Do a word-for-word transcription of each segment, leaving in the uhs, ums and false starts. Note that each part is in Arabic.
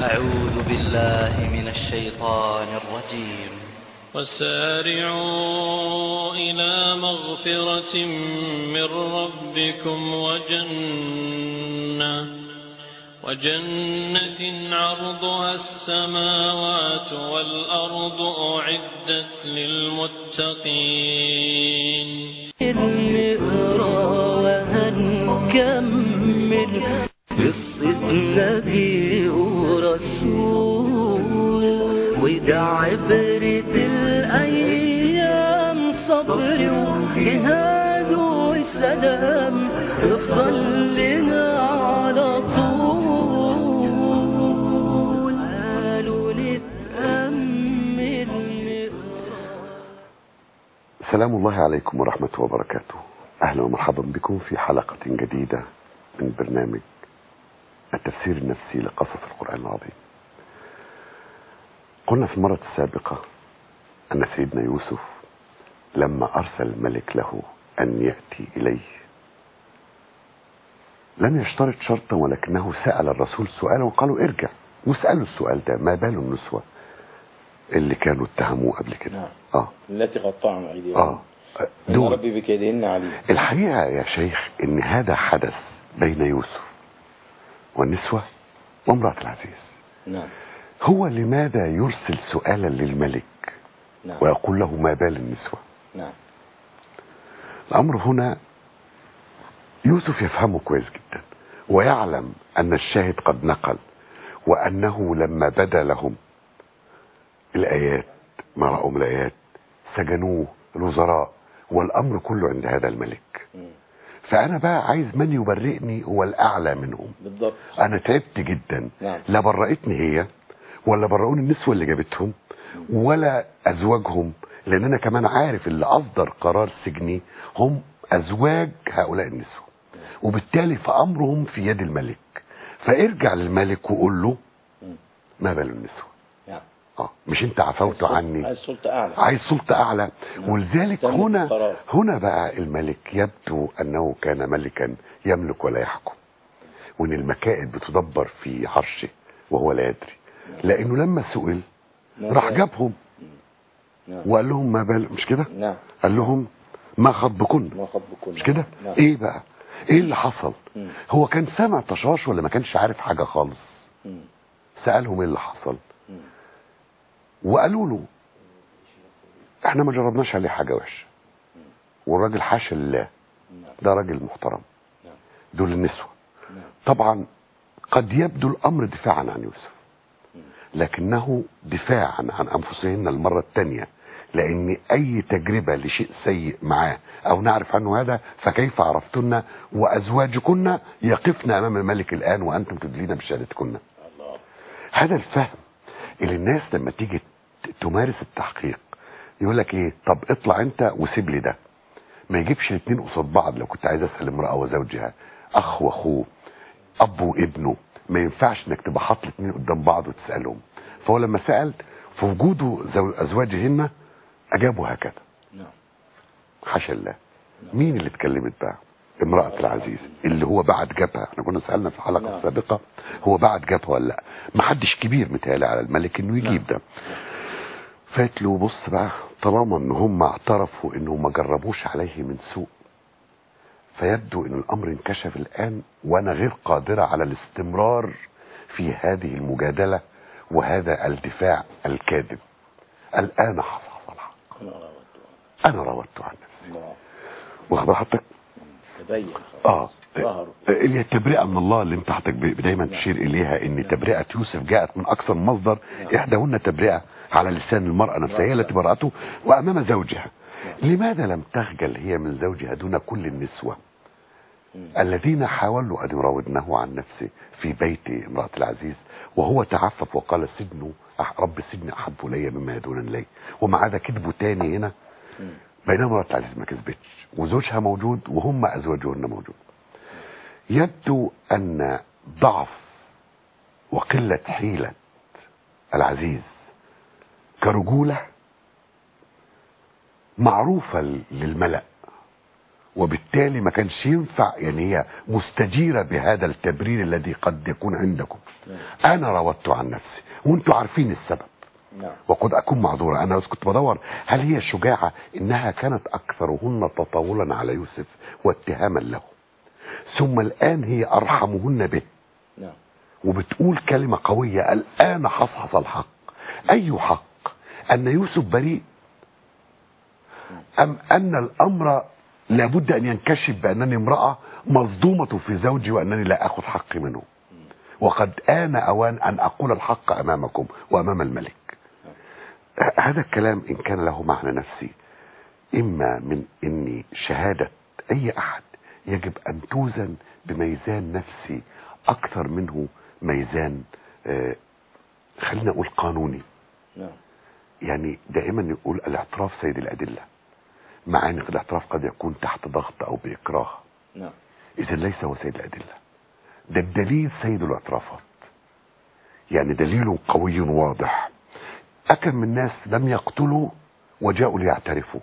أعوذ بالله من الشيطان الرجيم. وسارعوا إلى مغفرة من ربكم وجنة وجنة عرضها السماوات والأرض أعدت للمتقين. نقرأ وهنكمل قصة نبي ورسول، وده عبرة الأيام، صبر وجهاد وسلام، افضل لنا على طول. قالوا نتأمل. سلام الله عليكم ورحمة وبركاته. أهلا ومرحبا بكم في حلقة جديدة من برنامج التفسير النفسي لقصص القرآن العظيم. قلنا في المرة السابقة أن سيدنا يوسف لما أرسل الملك له أن يأتي إليه لم يشترط شرطا، ولكنه سأل الرسول سؤالا وقالوا ارجع واسألوا السؤال ده: ما بال النسوة اللي كانوا اتهموه قبل كده؟ نعم. آه. التي قطعنا أيديهم. آه. إن ربي بكيدهن عليم. الحقيقة يا شيخ إن هذا حدث بين يوسف والنسوة وامرأة العزيز. نعم. هو لماذا يرسل سؤالا للملك نعم. ويقول له ما بال النسوة؟ نعم. الأمر هنا يوسف يفهمه كويس جدا، ويعلم أن الشاهد قد نقل، وأنه لما بدا لهم الآيات ما رأوا من الآيات سجنوه الوزراء، والأمر كله عند هذا الملك. م. فأنا بقى عايز من يبرئني هو الأعلى منهم. بالضبط. أنا تعبت جدا. نعم. لا برئتني هي ولا برئوني النسوة اللي جابتهم ولا أزواجهم، لأن أنا كمان عارف اللي أصدر قرار سجني هم أزواج هؤلاء النسوة، وبالتالي فأمرهم في يد الملك. فارجع للملك وقول له ما بال النسوة. نعم. اه مش انت عفوت عني، عايز سلطة أعلى. عايز سلطة أعلى. نعم. ولذلك هنا القرار. هنا بقى الملك يبدو أنه كان ملكا يملك ولا يحكم، وأن المكائد بتدبر في عرشه وهو لا يدري. لأنه لما سئل راح جابهم نعم. وقال لهم ما بال، مش كده؟ نعم. قال لهم ما خطبكن، ما خطبكن، مش كده؟ نعم. ايه بقى ايه اللي حصل؟ مم. هو كان سامع طشاش ولا ما كانش عارف حاجة خالص؟ مم. سألهم ايه اللي حصل، مم. وقالوا له احنا ما جربناش عليه حاجة وحشة، والراجل حاشا لله ده راجل محترم. نعم. دول النسوة. نعم. طبعا قد يبدو الامر دفاعا عن يوسف، لكنه دفاعا عن انفسهن المرة الثانية، لان اي تجربة لشيء سيء معاه او نعرف عنه هذا فكيف عرفتن وازواجكن يقفن امام الملك الان وانتم تدلين بشهادتكن. الله. هذا الفهم اللي الناس لما تيجي تمارس التحقيق يقول لك ايه، طب اطلع انت وسيب لي ده. ما يجيبش الاثنين قصاد بعض. لو كنت عايز اسال امراه وزوجها، اخ واخوه، اب وابنه، ما ينفعش انك تبقى حاطط الاثنين قدام بعض وتسالهم. فهو لما سال في وجوده ازواجهن اجابوا هكذا. نعم. حاشا الله. مين اللي اتكلمت بقى؟ امرأة العزيز اللي هو بعد جابها. احنا كنا سألنا في الحلقة نعم. السابقة هو بعد جابها ولا لا. ما حدش كبير متهيألي على الملك انه يجيب ده. فات له بص بقى، طالما ان هم اعترفوا انهم ما جربوش عليه من سوء، فيبدو ان الامر انكشف الان، وانا غير قادرة على الاستمرار في هذه المجادلة وهذا الدفاع الكاذب. الان حصل الحق. انا راودته عن نفسي. واخد حضرتك؟ تبين. اه ظهروا. اللي هي التبرئه من الله اللي انت حضرتك دايما تشير اليها، ان تبرئه يوسف جاءت من اكثر من مصدر، احداهن تبرئه على لسان المراه نفسها هي التي برأته وامام زوجها. لماذا لم تخجل هي من زوجها دون كل النسوه الذين حاولوا ان يراودنه عن نفسه في بيت امراه العزيز، وهو تعفف وقال السجن رب السجن احب الي مما يدون الي، ومع ذا كذبوا تاني هنا. بينما امرأة العزيز ما كذبتش وزوجها موجود وهم ازواجهن موجود. يبدو ان ضعف وقلة حيلة العزيز كرجولة معروفة للملأ وبالتالي ما كانش ينفع، يعني هي مستجيرة بهذا التبرير الذي قد يكون عندكم. انا راودت عن نفسي وانتوا عارفين السبب، نعم. وقد اكون معذورة. انا بس كنت بدور هل هي شجاعة انها كانت اكثرهن تطاولا على يوسف واتهاما له، ثم الان هي ارحمهن به، نعم. وبتقول كلمة قوية الان حصحص الحق. اي حق؟ ان يوسف بريء، ام ان الامر لابد ان ينكشف بانني امرأة مصدومة في زوجي وانني لا اخذ حقي منه، وقد آن اوان ان اقول الحق امامكم وامام الملك. هذا الكلام ان كان له معنى نفسي، اما من ان شهادة اي احد يجب ان توزن بميزان نفسي اكثر منه ميزان آه خلينا اقول قانوني. نعم. يعني دائما يقول الاعتراف سيد الادلة، مع ان الاعتراف قد يكون تحت ضغط او باكراه. نعم. اذا ليس هو سيد الادلة، ده الدليل سيد الاعترافات، يعني دليل قوي واضح. أكم من ناس لم يقتلوا وجاءوا ليعترفوا،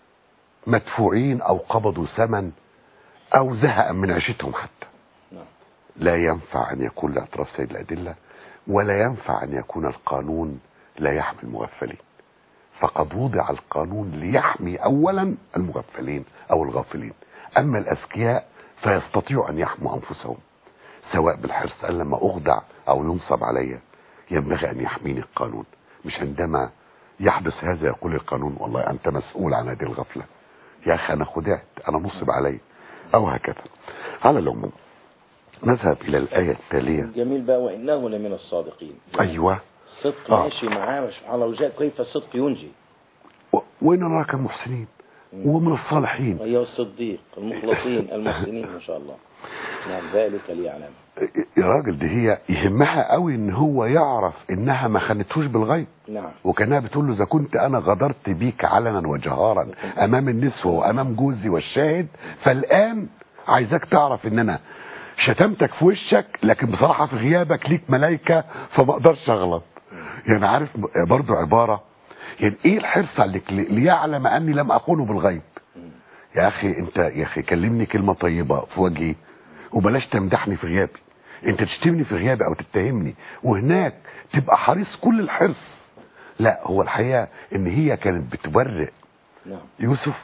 مدفوعين أو قبضوا ثمن أو زهقا من عيشتهم حتى. نعم. لا ينفع أن يكون الاعتراف سيد الأدلة، ولا ينفع أن يكون القانون لا يحمي المغفلين، فقد وضع القانون ليحمي أولا المغفلين أو الغافلين، أما الأذكياء فيستطيعوا أن يحموا أنفسهم، سواء بالحرص أن لما أخدع أو ينصب علي ينبغي أن يحميني القانون، مش عندما يحدث هذا يقول القانون والله أنت مسؤول عن هذه الغفلة، يا أخي أنا خدعت، أنا نصب علي، أو هكذا. على العموم نذهب إلى الآية التالية. جميل بقى، وإنه لمن الصادقين. أيوة، الصدق آه. ماشي معاه سبحان الله، وجاء كيف الصدق ينجي. و... وإن نراك محسنين ومن الصالحين. أيها الصديق المخلصين المحسنين ما شاء الله. نعم ذلك ليعلم. يا راجل دي هي يهمها قوي ان هو يعرف انها ما خانتهوش بالغيب. نعم. وكانها بتقول له اذا كنت انا غدرت بيك علنا وجهارا امام النسوة وامام جوزي والشاهد، فالان عايزاك تعرف ان انا شتمتك في وشك، لكن بصراحة في غيابك ليك ملايكة فما اقدرش اغلط. يعني عارف برضو عبارة، يعني ايه الحرص عليك ليعلم اني لم اخونه بالغيب. يا اخي انت يا اخي كلمني كلمة طيبة في وجهي، وبلاش تمدحني في غيابي. انت تشتمني في غيابي او تتهمني وهناك تبقى حريص كل الحرص. لا، هو الحقيقة ان هي كانت بتبرئ يوسف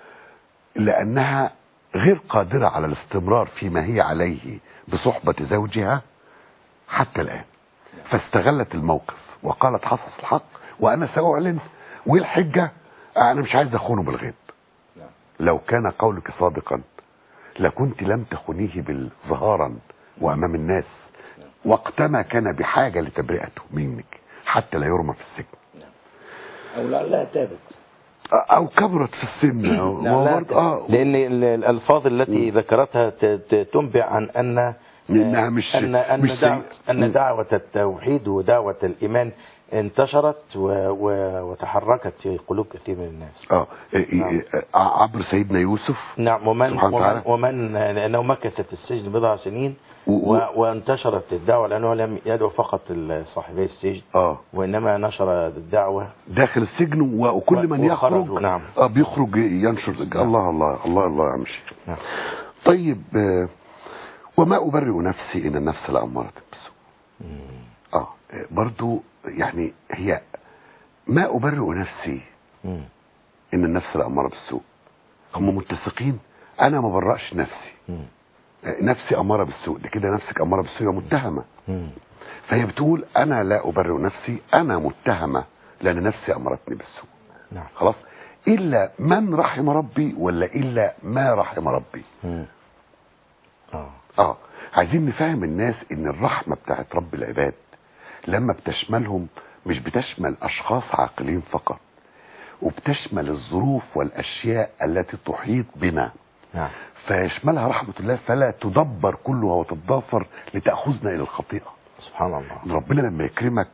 لانها غير قادرة على الاستمرار فيما هي عليه بصحبة زوجها حتى الان، فاستغلت الموقف وقالت حصص الحق وانا سأعلن، والحجة انا مش عايز اخونه بالغيب. لو كان قولك صادقا لكنت لم تخنيه بالظهارا وامام الناس وقتما كان بحاجة لتبرئته منك حتى لا يرمى في السجن، او لعلها تابت او كبرت في السن أو آه لان الالفاظ التي ذكرتها تنبئ عن ان انها مش ان ان, مش دعوة, أن دعوة التوحيد ودعوة الايمان انتشرت و... و... وتحركت في قلوب كثير من الناس. اه نعم. عبر سيدنا يوسف. نعم. ومن ومن, ومن لانه مكث في السجن بضع سنين و... و... وانتشرت الدعوة، لانه لم يدعو فقط صاحبي السجن اه وانما نشر الدعوة داخل السجن، وكل من يخرج نعم. اه بيخرج ينشر. نعم. الله الله الله الله يا مشي. نعم. طيب آه وما أبرئ نفسي إن النفس لأمارة بالسوء. اه برضو يعني هي ما أبرئ نفسي مم. إن النفس لأمارة بالسوء، هم متسقين. أنا ما برأش نفسي. مم. نفسي أمارة بالسوء، ده كده نفسك أمارة بالسوء متهمة. مم. فهي بتقول أنا لا أبرئ نفسي، أنا متهمة لأن نفسي أمرتني بالسوء. نعم. خلاص، إلا من رحم ربي ولا إلا ما رحم ربي. مم. اه اه عايزين نفهم الناس ان الرحمة بتاعت رب العباد لما بتشملهم مش بتشمل اشخاص عاقلين فقط، وبتشمل الظروف والاشياء التي تحيط بنا. نعم. فيشملها رحمة الله فلا تدبر كلها وتتضافر لتأخذنا الى الخطيئة. سبحان الله. ربنا لما يكرمك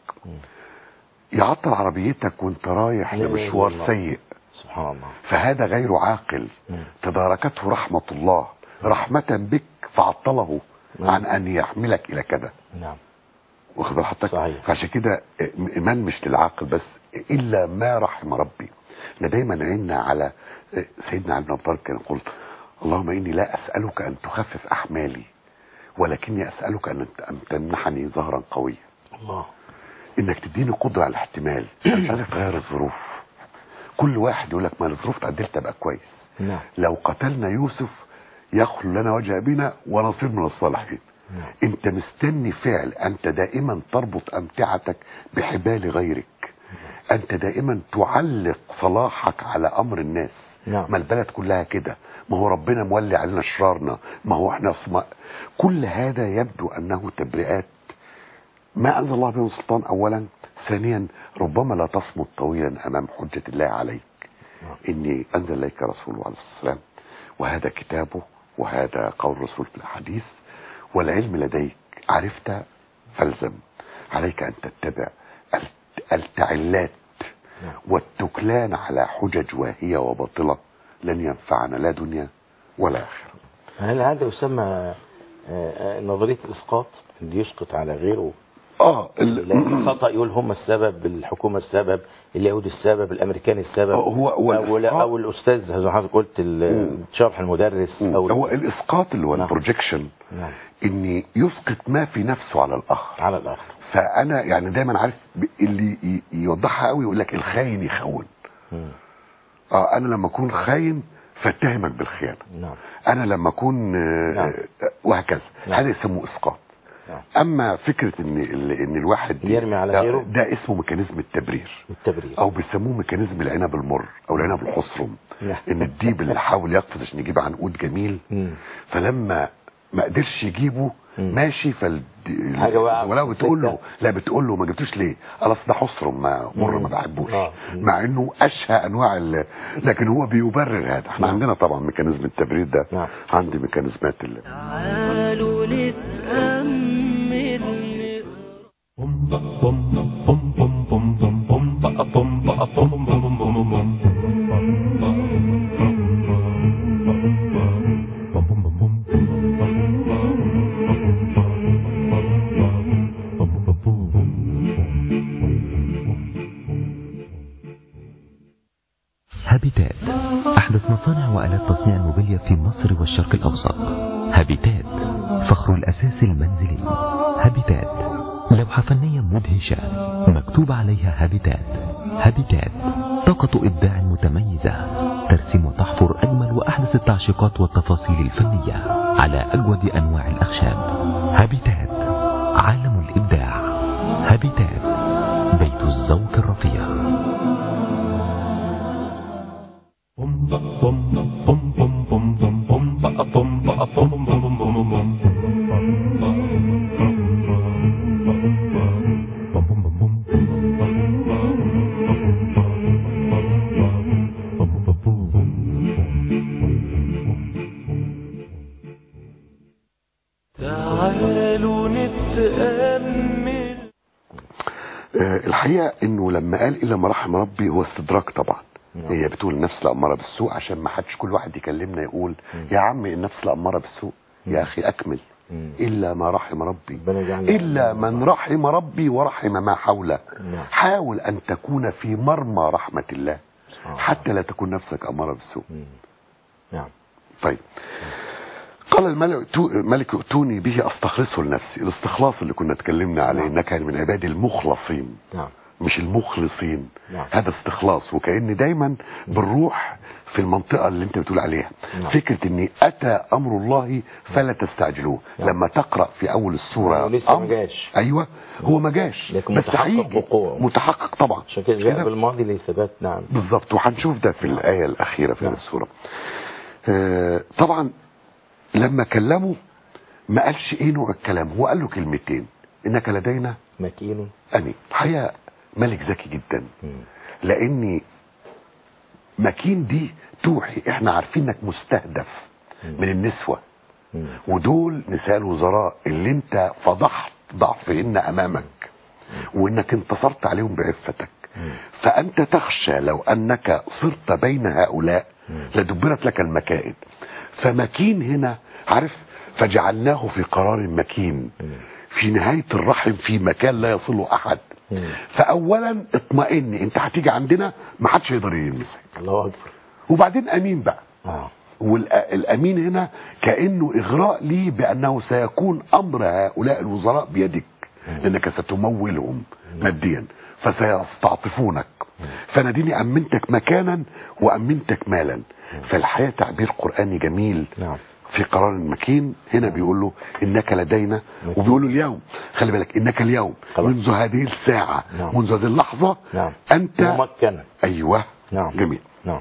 يعطل عربيتك وانت رايح لمشوار سيء. سبحان الله. فهذا غير عاقل. تداركته رحمة الله رحمة بك فعطله عن ان يحملك الى كذا. نعم. واخد بال حضرتك؟ صحيح. فعشان كده ايمان مش للعاقل بس، الا ما رحم ربي. احنا دايما عيننا على سيدنا علي بن ابي طالب كان يقول اللهم إني لا أسألك أن تخفف أحمالي ولكني أسألك أن أن تمنحني ظهرا قويا. الله. إنك تديني قدرة على الاحتمال، مش عايزك تغير الظروف. كل واحد يقول لك ما الظروف تعدلت أبقى كويس. نعم. لو قتلنا يوسف يخلو لنا وجه أبينا ونصير من الصالحين. نعم. أنت مستني فعل، أنت دائما تربط أمتعتك بحبال غيرك. أنت دائما تعلق صلاحك على أمر الناس. نعم. ما البلد كلها كده، ما هو ربنا مولي علينا شرارنا، ما هو احنا صم... كل هذا يبدو أنه تبرئات ما أنزل الله به سلطان أولا. ثانيا ربما لا تصمت طويلا أمام حجة الله عليك. نعم. إني أنزل إليك رسوله عليه الصلاة والسلام وهذا كتابه وهذا قول الرسول في الحديث والعلم لديك، عرفت فالزم. عليك أن تتبع التعلات والتكلان على حجج واهية وباطلة لن ينفعنا لا دنيا ولا آخرة. هل هذا يسمى نظرية الإسقاط اللي يسقط على غيره؟ اه الخطأ يقول هم السبب، الحكومة السبب، اليهود السبب، الأمريكان السبب، هو هو أو, أو الأستاذ زي ما حضرتك قلت شرح المدرس، أو هو الإسقاط اللي هو نعم. البروجيكشن. نعم. إني يسقط ما في نفسه على الآخر على الآخر. فأنا يعني دايما عارف اللي يوضحها قوي يقول لك الخاين يخون. اه انا لما اكون خاين فاتهمك بالخيانه. نعم. انا لما اكون نعم. وهكذا. نعم. هذا يسموه اسقاط. نعم. اما فكره ان ان الواحد يرمي على غيره ده اسمه ميكانيزم التبرير. التبرير او بيسموه ميكانيزم العنب المر او العنب الحصرم. نعم. ان الديب اللي حاول يقفز عشان يجيب عنقود جميل مم. فلما ما قدرش يجيبه مم. ماشي فال ولو بتقول له لا بتقول له ما جبتوش ليه؟ خلاص ده حصرم ما مر ما بحبوش. آه. مع انه اشهى انواع ال... لكن هو بيبرر هذا. احنا عندنا طبعا ميكانيزم التبرير ده. نعم. عندي ميكانيزمات ال... تعالوا نتأمل هابيتات أحدث مصانع وآلات تصنيع الموبيليا في مصر والشرق الأوسط. هابيتات فخر الأساس المنزلي. هابيتات لوحة فنية مدهشة مكتوب عليها هابيتات. هابيتات طاقة إبداع متميزة ترسم وتحفر أجمل وأحدث التعشيقات والتفاصيل الفنية على أجود أنواع الأخشاب. هابيتات عالم الإبداع. هابيتات بيت الذوق الرفيع. تعالوا نتأمل. الحقيقة انه لما قال الا ما رحم ربي هو استدراك طبعا. هي بتقول النفس الأمارة بالسوء عشان ما حدش كل واحد يكلمنا يقول يا عمي النفس الأمارة بالسوء. يا أخي أكمل. إلا ما رحم ربي، إلا من رحم ربي ورحم ما حوله. حاول أن تكون في مرمى رحمة الله حتى لا تكون نفسك أمارة بالسوء. نعم. طيب قال الملك ملك ائتوني به أستخلصه لنفسي. الاستخلاص اللي كنا اتكلمنا عليه إنك كان من عبادي المخلصين. نعم. مش المخلصين. نعم. هذا استخلاص. وكأن دايما بنروح في المنطقة اللي انت بتقول عليها. نعم. فكرة ان اتى امر الله فلا تستعجلوه. نعم. لما تقرأ في اول السورة لسه ما جاش. ايوه هو ما جاش بس هيجي متحقق طبعا. عشان كده جاء بالماضي لثبات. نعم بالظبط. وهنشوف ده في. نعم. الآية الأخيرة في. نعم. السورة. آه طبعا لما كلمه ما قالش ايه نوع الكلام. هو قال له كلمتين انك لدينا مكين امين. الحقيقة ملك ذكي جدا. لاني مكين دي توحي احنا عارفين انك مستهدف من النسوة ودول نساء الوزراء اللي انت فضحت ضعفهن امامك وانك انتصرت عليهم بعفتك. فانت تخشى لو انك صرت بين هؤلاء لدبرت لك المكائد. فمكين هنا عارف فجعلناه في قرار مكين في نهاية الرحم في مكان لا يصله احد. فاولا اطمئن انت هتيجي عندنا ما حدش يقدر يلمسك. الله اكبر. وبعدين امين بقى. آه. والأمين هنا كأنه إغراء لي بأنه سيكون أمر هؤلاء الوزراء بيدك، لأنك ستمولهم ماديا فسيستعطفونك، فأنا ديني أمنتك مكانا وأمنتك مالا. فالحياة تعبير قرآني جميل في قرار مكين. هنا بيقول له إنك لدينا، وبيقول له اليوم خلي بالك إنك اليوم منذ هذه الساعة منذ هذه اللحظة أنت ممكن. أيوة نعم. جميل. نعم.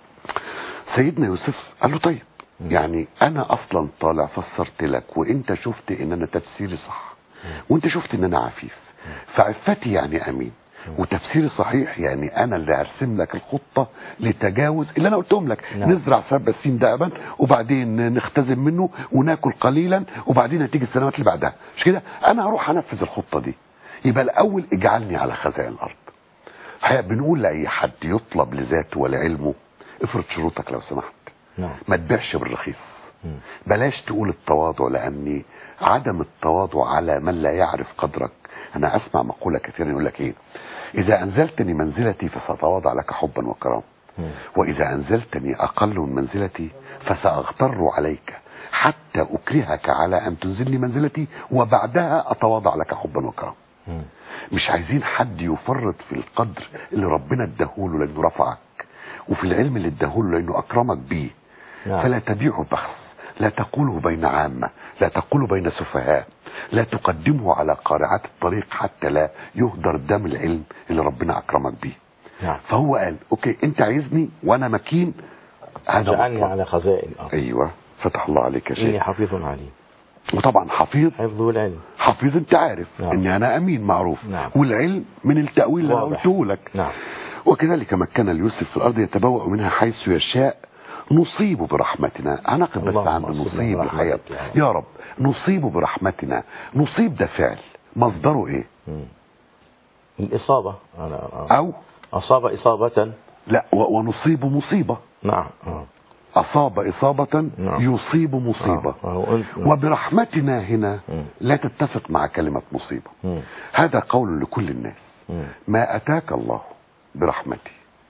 سيدنا يوسف قال له طيب يعني أنا أصلا طالع فسرت لك وإنت شفت إن أنا تفسيري صح وإنت شفت إن أنا عفيف، فعفتي يعني أمين وتفسيري صحيح، يعني انا اللي هرسم لك الخطه لتجاوز اللي انا قلتهم لك. نعم. نزرع سبع سنين دابا وبعدين نختزن منه وناكل قليلا وبعدين هتيجي السنوات اللي بعدها، مش كده؟ انا هروح انفذ الخطه دي. يبقى الاول اجعلني على خزائن الارض. الحقيقه بنقول لاي حد يطلب لذاته ولعلمه افرض شروطك لو سمحت. نعم. ما تبيعش بالرخيص. م. بلاش تقول التواضع، لان عدم التواضع على من لا يعرف قدرك. انا اسمع مقوله كثيرا يقول لك ايه؟ اذا انزلتني منزلتي فساتواضع لك حبا وكرامه، واذا انزلتني اقل من منزلتي فساغتر عليك حتى اكرهك على ان تنزلني منزلتي وبعدها اتواضع لك حبا وكرامه. مش عايزين حد يفرط في القدر اللي ربنا اداهوله لانه رفعك، وفي العلم اللي اداهوله لانه اكرمك بيه. فلا تبيعه بخس، لا تقوله بين عامة، لا تقوله بين سفهاء، لا تقدمه على قارعات الطريق حتى لا يهدر دم العلم اللي ربنا أكرمك بيه. نعم. فهو قال اوكي انت عايزني وانا مكين، هذا اجعلني على خزائن الارض. ايوه فتح الله عليك يا شيخ. اني حفيظ عليم. وطبعا حفيظ حفظ العلم. حفيظ انت عارف. نعم. اني انا امين معروف. نعم. والعلم من التأويل اللي انا قلته لك. نعم. وكذلك مكن ليوسف في الارض يتبوأ منها حيث يشاء نصيب برحمتنا. هنقف بس عند نصيب الحياة يا رب. نصيب برحمتنا، نصيب ده فعل مصدره ايه؟ مم. الإصابة. او أصاب إصابة. لا ونصيب مصيبة. نعم. أصاب إصابة. نعم. يصيب مصيبة. آه. وبرحمتنا هنا مم. لا تتفق مع كلمة مصيبة. مم. هذا قول لكل الناس. مم. ما أتاك الله برحمته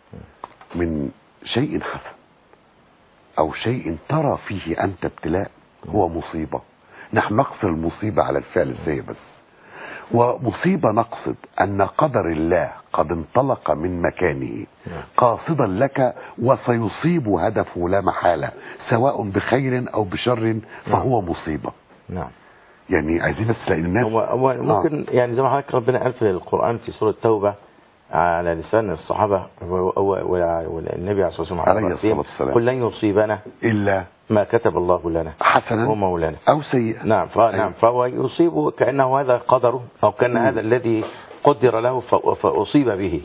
من شيء حسن او شيء ترى فيه انت ابتلاء هو مصيبة. نحن نقصر المصيبة على الفعل السيء بس، ومصيبة نقصد ان قدر الله قد انطلق من مكانه قاصدا لك وسيصيب هدفه لا محالة سواء بخير او بشر، فهو مصيبة. نعم. يعني عايزين بس لان الناس هو, هو ممكن آه. يعني زي ما حضرتك ربنا قال في القرآن في سورة التوبة على لسان الصحابة والنبي عليه الصلاة والسلام قل لن يصيبنا إلا ما كتب الله لنا حسنا ومولانا أو سيئا. نعم. نعم. فهو يصيب كأنه هذا قدره أو كان هذا الذي قدر له فأصيب به.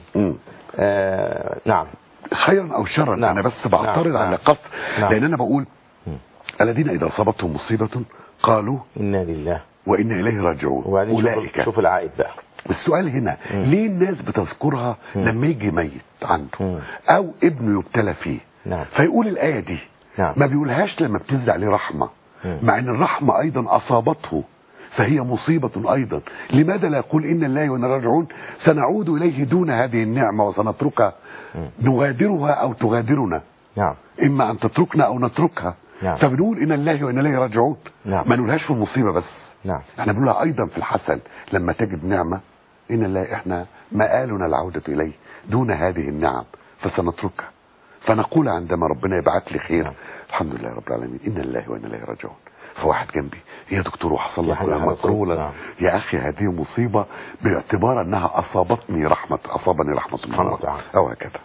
آه نعم. خيرا أو شرا. نعم. أنا بس بعترض نعم. على قصر. نعم. لأن أنا بقول الذين إذا أصابتهم مصيبة قالوا إنا لله وإنا إليه راجعون. أولئك. شوف العائد بقى. السؤال هنا مم. ليه الناس بتذكرها مم. لما يجي ميت عنده مم. او ابنه يبتلى فيه. نعم. فيقول الآية دي. نعم. ما بيقولهاش لما بتنزل عليه رحمة. مم. مع ان الرحمة ايضا اصابته فهي مصيبة ايضا. لماذا لا يقول ان الله وانا راجعون سنعود اليه دون هذه النعمة وسنتركها مم. نغادرها او تغادرنا. نعم. اما ان تتركنا او نتركها. نعم. فبنقول ان الله وانا اليه راجعون. نعم. ما نقولهاش في المصيبة بس. نعم. احنا بنقولها ايضا في الحسن لما تجد نعمة إن الله إحنا مآلنا العودة إليه دون هذه النعم فسنتركها، فنقول عندما ربنا يبعث لي خير الحمد لله رب العالمين إن الله وإن إليه راجعون. فواحد جنبي يا دكتور وحصل لك مقرولة. نعم. يا أخي هذه مصيبة باعتبار أنها أصابتني رحمة أصابني رحمة الله أو هكذا.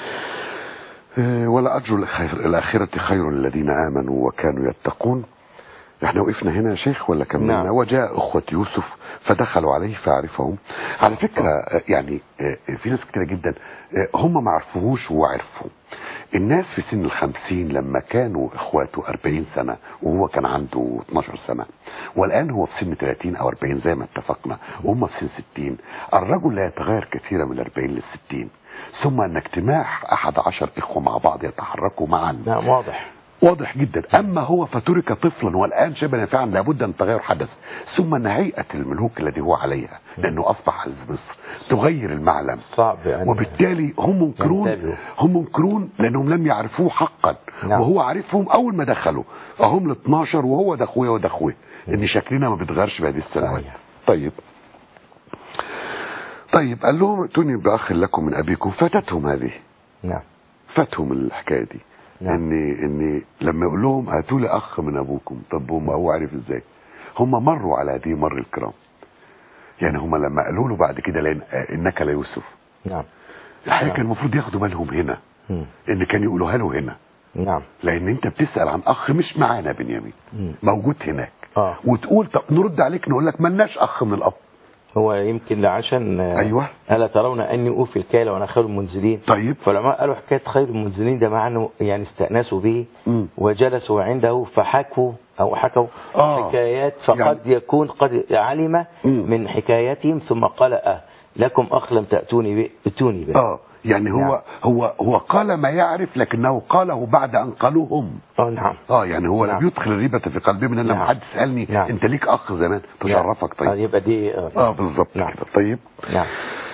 ولا أجر الآخرة خير للذين آمنوا وكانوا يتقون. احنا وقفنا هنا يا شيخ ولا كملنا؟ نعم. وجاء اخوة يوسف فدخلوا عليه فعرفهم. على فكرة يعني في ناس كتير جدا هم ما عرفوهوش وهو عرفهم. الناس في سن الخمسين لما كانوا اخواته اربعين سنة وهو كان عنده اتناشر سنة، والان هو في سن تلاتين او اربعين زي ما اتفقنا وهم في سن ستين. الرجل لا يتغير كثيرا من الاربعين للستين، ثم ان اجتماع احد عشر اخوة مع بعض يتحركوا معا. نعم واضح. واضح جدا. اما هو فترك طفلا والان شبه نافعا لابد ان تغير حدث، ثم ان هيئه الملوك الذي هو عليها لانه اصبح عزيز مصر تغير المعلم صعب يعني. وبالتالي هم منكرون هم منكرون لانهم لم يعرفوه حقا. نعم. وهو عارفهم اول ما دخلوا هم ال اتناشر وهو ده اخويا وده اخويا ان شكلنا ما بيتغيرش بهذه السنوات. طيب طيب قال لهم ائتوني باخ لكم من ابيكم. فاتتهم هذه. نعم. فاتهم الحكايه دي. نعم. ان ان لما يقول لهم هاتوا لي اخ من ابوكم، طب هم هو عارف ازاي؟ هم مروا على هذه مر الكرام. يعني هم لما قالوا له بعد كده لان انك لا يوسف. نعم. الحقيقه نعم. كان المفروض ياخدوا بالهم هنا. م. ان كان يقولوها له هنا. نعم. لان انت بتسال عن اخ مش معانا بنيامين، م. موجود هناك. اه وتقول طب نرد عليك نقول لك مالناش اخ من الاب. هو يمكن لعشان ايوه الا ترون اني اوفي الكيل وانا خير المنزلين. طيب فلما قالوا حكايه خير المنزلين ده معناه يعني استأنسوا به م. وجلسوا عنده فحكوا او حكوا آه. حكايات فقد يعني يكون قد علم م. من حكاياتهم ثم قال اه لكم اخ لم تأتوني به اتوني به. اه يعني هو نعم. هو هو قال ما يعرف لكنه قاله بعد ان قالوه هم. اه نعم. اه يعني هو نعم. لم يدخل الريبه في قلبهم. ان لما نعم. حد سالني نعم. انت ليك اخ زمان تشرفك. طيب آه يبقى دي اه, آه بالظبط نعم. كده. طيب نعم.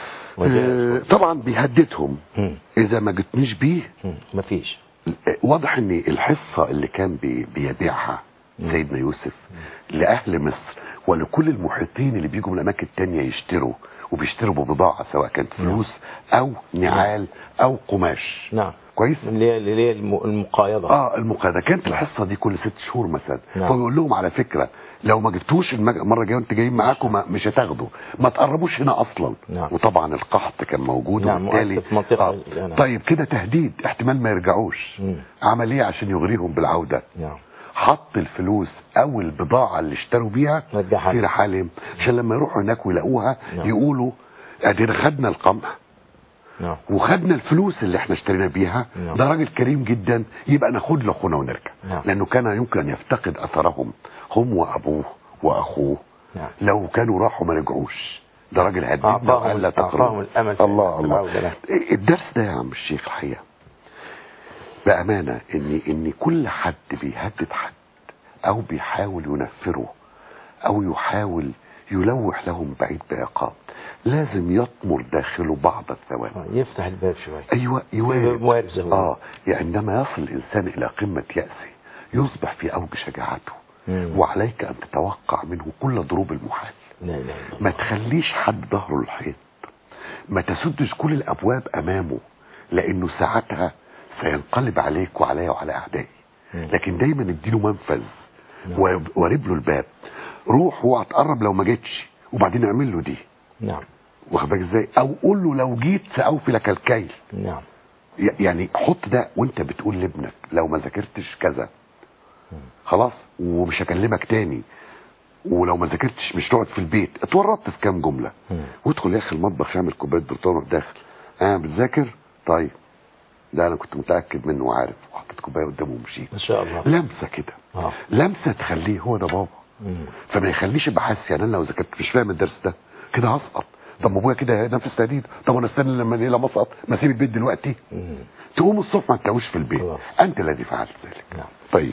آه طبعا بيهددهم م. اذا ما جتنيش بيه مفيش. واضح ان الحصه اللي كان بي بيبيعها م. سيدنا يوسف م. لاهل مصر ولكل المحيطين اللي بيجوا من الاماكن التانية يشتروا وبيشتروا ببضاعه سواء كانت فلوس نعم. او نعال او قماش. نعم كويس. اللي هي اللي هي المقايضه. اه المقايضه كانت الحصه دي كل ست شهور مثلا. نعم. فبيقول لهم على فكره لو ما جبتوش المره الجايه وانتوا جايين معاكم مش هتاخدوا، ما تقربوش هنا اصلا. نعم. وطبعا القحط كان موجود. نعم. وبالتالي آه. نعم. طيب كده تهديد احتمال ما يرجعوش. م. عمل ايه عشان يغريهم بالعوده؟ نعم. حط الفلوس او البضاعه اللي اشتروا بيها في رحالهم عشان لما يروحوا هناك ويلاقوها نعم. يقولوا ادينا خدنا القمح نعم. وخدنا الفلوس اللي احنا اشترينا بيها. نعم. ده راجل كريم جدا يبقى ناخد له اخونا ونرجع. نعم. لانه كان يمكن ان يفتقد اثرهم هم وابوه واخوه. نعم. لو كانوا راحوا ما رجعوش. ده راجل هددنا وقال لا تقربوا. الله الله. الدرس ده يا عم الشيخ الحقيقه بامانه ان ان كل حد بيهدد حد او بيحاول ينفره او يحاول يلوح لهم بعيد بعقاب لازم يطمر داخله بعض الثواني. يفتح الباب شويه. ايوه يوارب. اه يعني عندما يصل الانسان الى قمه يأسه يصبح في اوج شجاعته. مم. وعليك ان تتوقع منه كل ضروب المحال. لا لا لا. ما تخليش حد ظهره الحيط، ما تسدش كل الابواب امامه لانه ساعتها سينقلب عليك وعلي وعلى اعدائي. لكن دايما اديله منفذ وارب له الباب. روح وهتقرب لو ما جيتش وبعدين اعمل له دي. نعم. واخد بالك ازاي؟ او قول له لو جيت ساوفي لك الكيل. نعم. يعني حط ده وانت بتقول لابنك لو ما ذاكرتش كذا خلاص ومش هكلمك تاني، ولو ما ذاكرتش مش تقعد في البيت. اتورطت في كام جمله وادخل يا اخي المطبخ اعمل كوبايه برتقال وروح داخل. اه بتذاكر؟ طيب ده انا كنت متاكد منه وعارف وحطيت كوبايه قدامه ومشيت. ما شاء الله. لمسه كده. اه لمسه تخليه هو ده بابا. مم. فما يخليش بحث. يعني انا لو ذاكرت مش فاهم الدرس ده كده هسقط. طب ابويا كده هينفذ تهديد. طب انا استنى لما لما اسقط ما اسيب البيت دلوقتي. مم. تقوم الصبح ما تلاقوش في البيت. خلاص. انت الذي فعلت ذلك. نعم. طيب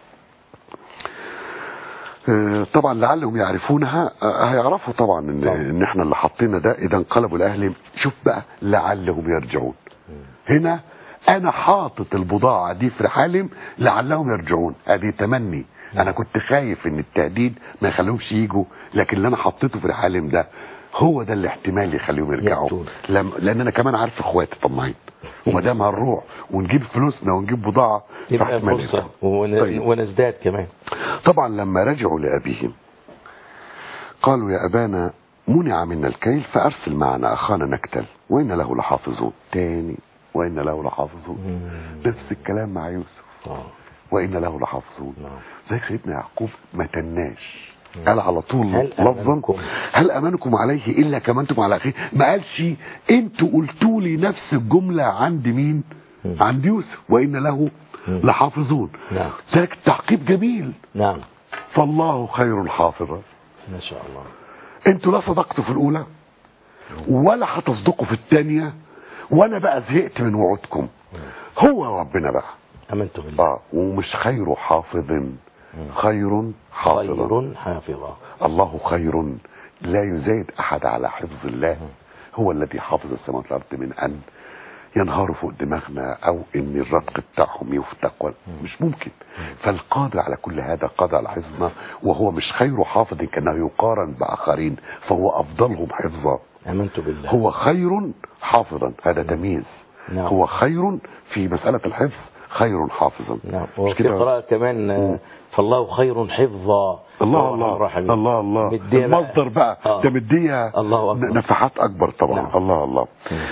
آه طبعا لعلهم يعرفونها. آه هيعرفوا طبعا ان, طبعا. ان احنا اللي حطينا ده اذا انقلبوا لاهلهم. شوف بقى لعلهم يرجعون. مم. هنا انا حاطط البضاعه دي في رحالهم لعلهم يرجعون. ادي تمني. انا كنت خايف ان التهديد ما يخليهمش يجوا، لكن اللي انا حطيته في رحالهم ده هو ده اللي احتمال يخليهم يرجعوا. لان انا كمان عارف اخواتي طماعين وما دام هنروح ونجيب فلوسنا ونجيب بضاعه يبقى فرصه ون... طيب. ونزداد كمان. طبعا لما رجعوا لابيهم قالوا يا ابانا منع منا الكيل فارسل معنا اخانا نكتل وان له لحافظون. تاني وان له لحافظون. نفس الكلام مع يوسف. آه. وإن له لحافظون. زي سيدنا يعقوب ما تناش قال على طول لفظا هل أمنكم عليه إلا كما أنتم على أخيه. ما قالش أنتوا قلتوا لي نفس الجملة عند مين؟ عند يوسف وإن له لحافظون. نعم. ذلك تعقيب جميل. نعم. فالله خير حافظا. ما شاء الله. أنتوا لا صدقتوا في الأولى ولا هتصدقوا في الثانية وأنا بقى زهقت من وعودكم. هو ربنا بقى امنت بالله. اه ومش خير حافظ، خير حافظ. خير حافظا. الله خير لا يزايد احد على حفظ الله. هو الذي حافظ السماوات والارض من ان ينهاروا فوق دماغنا او ان الرتق بتاعهم يفتق، مش ممكن. فالقادر على كل هذا قادر على حفظنا، وهو مش خير حافظ كانه يقارن باخرين، فهو افضلهم حفظا. امنت بالله. هو خير حافظا، هذا تمييز. نعم. هو خير في مسألة الحفظ، خير حافظا. نعم. وفي قراءة كمان فالله خير حفظا. الله الله الله الله المصدر بقى آه. ده مدية نفحات اكبر طبعا. نعم. الله الله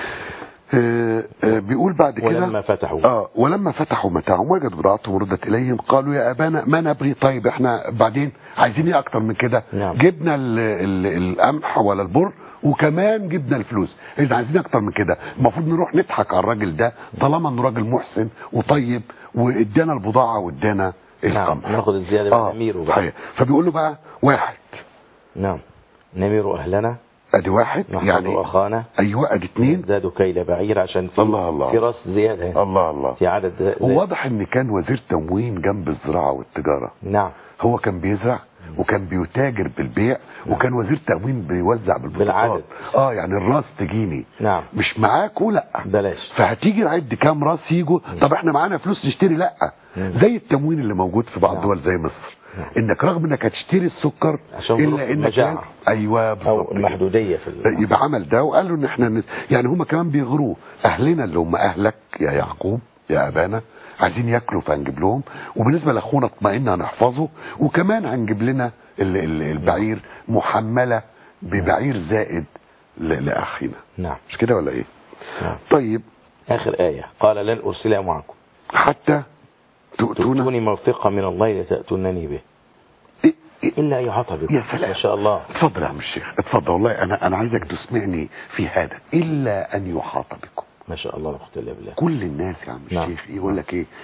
آه آه بيقول بعد كده ولما فتحوا اه ولما فتحوا متاعهم وجدوا بضاعتهم ردت اليهم قالوا يا ابانا ما نبغي. طيب احنا بعدين عايزين ايه اكتر من كده؟ نعم. جبنا ال ال القمح ولا البر وكمان جبنا الفلوس، اذا عايزين اكتر من كده المفروض نروح نضحك على الراجل ده طالما انه راجل محسن وطيب وادانا البضاعه وادانا القمح. نعم. ناخد الزياده آه. نميره بقى. فبيقول له بقى واحد. نعم. نمير اهلنا ادي واحد يعني اخانا. ايوه ادي اثنين. زادوا كيل بعير عشان في الله الله في راس زياده. الله الله في عدد. وواضح ان كان وزير تموين جنب الزراعه والتجاره. نعم. هو كان بيزرع وكان بيتاجر بالبيع. نعم. وكان وزير تموين بيوزع بالبطاقات. اه يعني الراس تجيني. نعم. مش معاكوا لا بلاش. فهتيجي نعد كام راس يجوا. طب احنا معانا فلوس نشتري لا. مم. زي التموين اللي موجود في بعض الدول. نعم. زي مصر. نعم. انك رغم انك هتشتري السكر الا انك كان ايوه او المحدوديه في ال... يبقى عمل ده. وقالوا ان احنا ن... يعني هم كمان بيغروه اهلنا اللي هم اهلك يا يعقوب يا ابانا عايزين ياكلوا فهنجيب لهم، وبالنسبه لاخونا اطمئن هنحفظه، وكمان هنجيب لنا ال... ال... البعير محمله ببعير زائد ل... لاخينا. نعم. مش كده ولا ايه؟ نعم. طيب اخر ايه قال لن ارسلها معكم حتى تؤتوني موثقا من الله لتأتونني به إيه إيه إلا أن يحاط بكم. يا سلام ما شاء الله. اتفضل يا عم الشيخ اتفضل. والله أنا أنا عايزك تسمعني في هذا. إلا أن يحاط بكم. ما شاء الله لا قوة إلا بالله. كل الناس يا عم نعم. الشيخ يقول لك إيه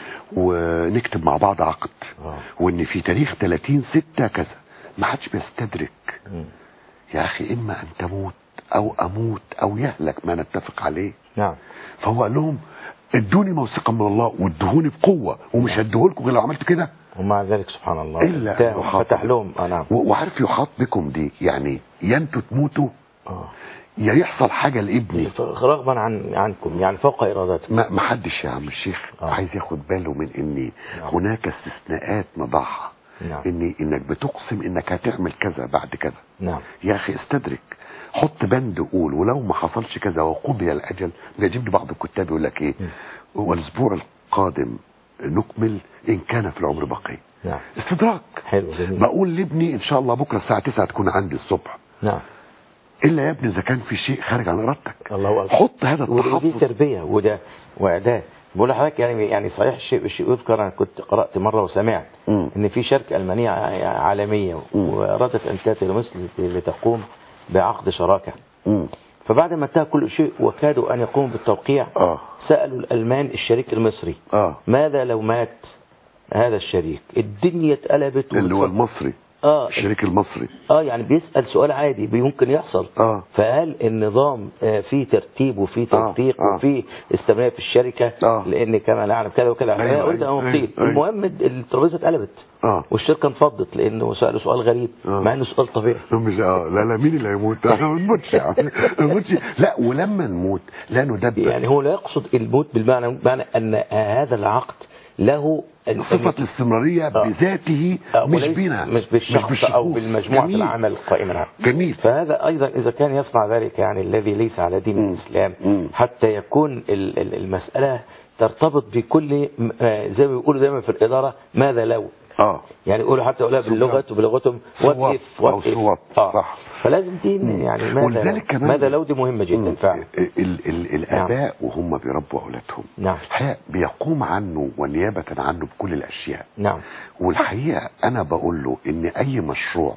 ونكتب مع بعض عقد آه. وإن في تاريخ ثلاثين ستة كذا ما حدش بيستدرك. م. يا أخي إما أن تموت أو أموت أو يهلك ما نتفق عليه. نعم. فهو قال لهم ادوني موثقا من الله وادهوني بقوه ومش هديهولكم غير لو عملت كده. ومع ذلك سبحان الله الا فتح لهم. آه نعم. وعارف يحاط بكم دي يعني يا انتوا تموتوا آه. يا يحصل حاجه لابني رغبا عن عنكم يعني فوق ارادتكم. ما, ما حدش يا عم الشيخ آه. عايز ياخد باله من ان نعم. هناك استثناءات نضعها. نعم. ان انك بتقسم انك هتعمل كذا بعد كذا. نعم. يا اخي استدرك حط بند قول ولو ما حصلش كذا وقضي الاجل. بيجيب لي بعض الكتاب يقول لك ايه م. والاسبوع القادم نكمل ان كان في العمر بقي. نعم. استدراك. حلو جميل. بقول لابني ان شاء الله بكره الساعه تسعة تكون عندي الصبح. نعم. الا يا ابني اذا كان في شيء خارج عن ارادتك. الله اكبر. حط هذا التحفظ. ودي تربيه وده واعداد. بقول لحضرتك يعني يعني صحيح الشيء بالشيء يذكر. انا كنت قرات مره وسمعت م. ان في شركه المانيه عالميه وارادت ان تاتي لمصر لتقوم بعقد شراكه. م. فبعد ما انتهى كل شيء وكادوا ان يقوموا بالتوقيع آه. سالوا الالمان الشريك المصري آه. ماذا لو مات هذا الشريك؟ الدنيا اتقلبت. اللي هو المصري اه الشريك المصري اه يعني بيسأل سؤال عادي ممكن يحصل. اه فهل النظام آه فيه ترتيب وفيه تدقيق آه. وفيه استمرارية في الشركة آه. لان كما نعلم كذا وكذا. أيوة قلت انا مبسوط. المهم الترابيزه اتقلبت آه. والشركه انفضت لانه سألوا سؤال غريب آه. مع انه سؤال طبيعي. مش اه لا لا مين اللي هيموت؟ انا ما نموتش يا عم ما نموتش. لا ولما نموت لا ندبر. يعني هو لا يقصد الموت بالمعنى بمعنى ان هذا العقد له صفة الاستمرارية آه. بذاته آه. مش بينا مش بالشخص مش او بالمجموعة العمل القائمة. جميل. فهذا ايضا اذا كان يصنع ذلك يعني الذي ليس على دين م. الاسلام م. حتى يكون المسألة ترتبط بكل زي ما بيقولوا دايما في الإدارة ماذا لو اه يعني يقولوا حتى يقولها باللغة وبلغتهم وات اف وات اف اه صح. فلازم دي يعني ماذا ماذا لو دي مهمة جدا فعلا. ال ال الآباء نعم. وهم بيربوا أولادهم نعم الحقيقة بيقوم عنه ونيابة عنه بكل الأشياء. نعم. والحقيقة أنا بقول له إن أي مشروع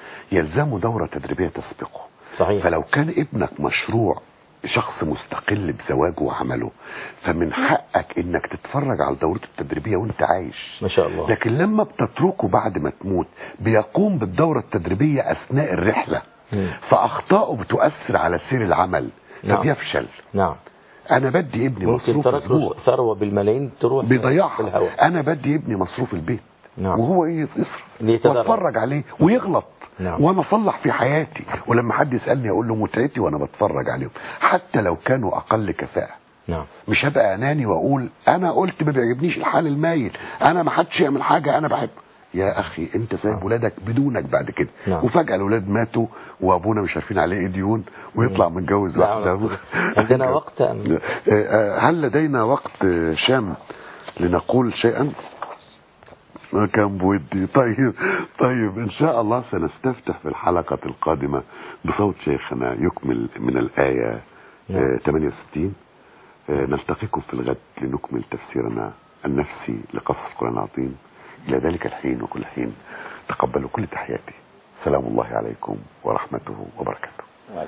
يلزمه دورة تدريبية تسبقه. صحيح. فلو كان ابنك مشروع شخص مستقل بزواجه وعمله فمن حقك انك تتفرج على دورته التدريبية وانت عايش ما شاء الله. لكن لما بتتركه بعد ما تموت بيقوم بالدورة التدريبية اثناء الرحلة م. فاخطائه بتؤثر على سير العمل نعم. فبيفشل. نعم. انا بدي ابني مصروف اسبوع، ثروه بالملايين تروح بيضيعها. انا بدي ابني مصروف البيت، نعم. وهو ايه يصرف واتفرج عليه ويغلط، نعم. وانا اصلح في حياتي، ولما حد يسالني اقول له متعتي وانا بتفرج عليهم حتى لو كانوا اقل كفاءه. نعم. مش هبقى اناني واقول انا قلت ما بيعجبنيش الحال المايل، انا ما حدش يعمل حاجه انا بحب. يا اخي انت سايب ولادك بدونك بعد كده، نعم. وفجاه الاولاد ماتوا وابونا مش عارفين عليه ايه ديون ويطلع متجوز واحده. عندنا وقت أم... هل لدينا وقت شام لنقول شيئا؟ ما كان بودي. طيب طيب ان شاء الله سنستفتح في الحلقه القادمه بصوت شيخنا يكمل من الايه ثمانية وستين. نلتقيكم في الغد لنكمل تفسيرنا النفسي لقصص القرآن العظيم. إلى ذلك الحين وكل حين تقبلوا كل تحياتي. سلام الله عليكم ورحمته وبركاته.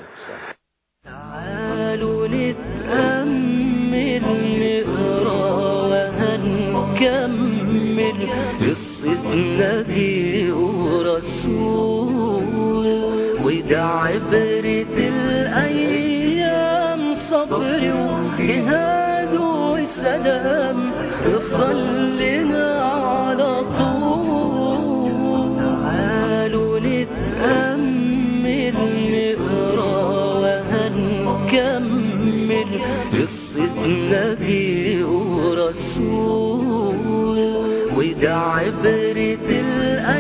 تعالوا نتأمل نقرأ وهنكمل قصة نبي ورسول، وده عبرة الأيام صبر وجهاد وسلام افضل لنا على طول. تعالوا نتأمل نقرأ وهنكمل قصة نبي ورسول، وده عبرة